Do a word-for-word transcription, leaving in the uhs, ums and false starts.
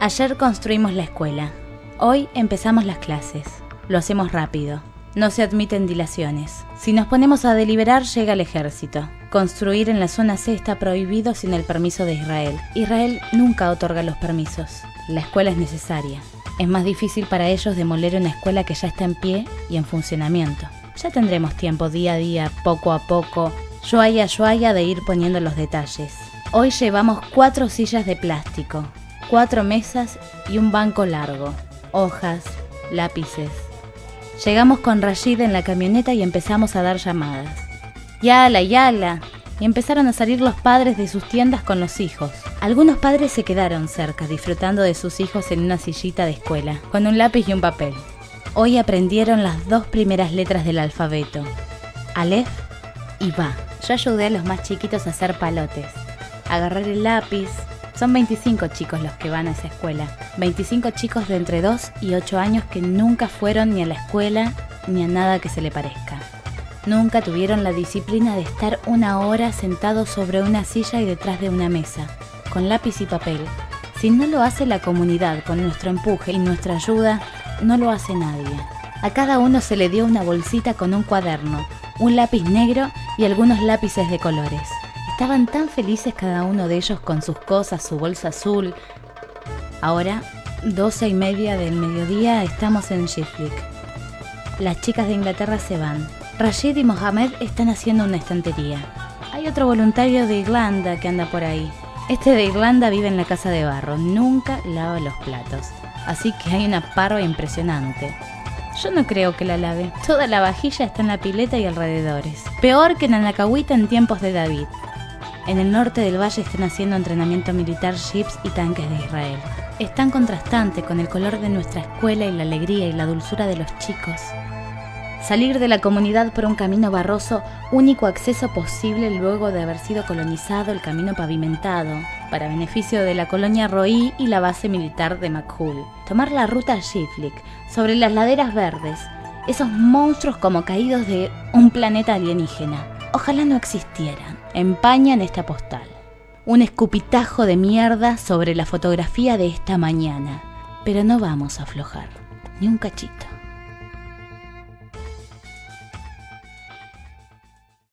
Ayer construimos la escuela. Hoy empezamos las clases. Lo hacemos rápido. No se admiten dilaciones. Si nos ponemos a deliberar, llega el ejército. Construir en la zona C está prohibido sin el permiso de Israel. Israel nunca otorga los permisos. La escuela es necesaria. Es más difícil para ellos demoler una escuela que ya está en pie y en funcionamiento. Ya tendremos tiempo día a día, poco a poco, yuaya yuaya, de ir poniendo los detalles. Hoy llevamos cuatro sillas de plástico, cuatro mesas y un banco largo, hojas, lápices. Llegamos con Rashid en la camioneta y empezamos a dar llamadas. ¡Yala, yala! Y empezaron a salir los padres de sus tiendas con los hijos. Algunos padres se quedaron cerca, disfrutando de sus hijos en una sillita de escuela, con un lápiz y un papel. Hoy aprendieron las dos primeras letras del alfabeto, Aleph y Ba. Yo ayudé a los más chiquitos a hacer palotes, a agarrar el lápiz. Son veinticinco chicos los que van a esa escuela. veinticinco chicos de entre dos y ocho años que nunca fueron ni a la escuela ni a nada que se le parezca. Nunca tuvieron la disciplina de estar una hora sentados sobre una silla y detrás de una mesa, con lápiz y papel. Si no lo hace la comunidad con nuestro empuje y nuestra ayuda, no lo hace nadie. A cada uno se le dio una bolsita con un cuaderno, un lápiz negro y algunos lápices de colores. Estaban tan felices cada uno de ellos con sus cosas, su bolsa azul. Ahora, doce y media del mediodía, estamos en Shiflik. Las chicas de Inglaterra se van. Rashid y Mohamed están haciendo una estantería. Hay otro voluntario de Irlanda que anda por ahí. Este de Irlanda vive en la casa de barro, nunca lava los platos. Así que hay una parva impresionante. Yo no creo que la lave. Toda la vajilla está en la pileta y alrededores. Peor que en Anacahuita en tiempos de David. En el norte del valle están haciendo entrenamiento militar jeeps y tanques de Israel. Es tan contrastante con el color de nuestra escuela y la alegría y la dulzura de los chicos. Salir de la comunidad por un camino barroso, único acceso posible luego de haber sido colonizado el camino pavimentado, para beneficio de la colonia Roí y la base militar de Makhul. Tomar la ruta Shiflik, sobre las laderas verdes, esos monstruos como caídos de un planeta alienígena. Ojalá no existieran. Empañan esta postal. Un escupitajo de mierda sobre la fotografía de esta mañana. Pero no vamos a aflojar, ni un cachito.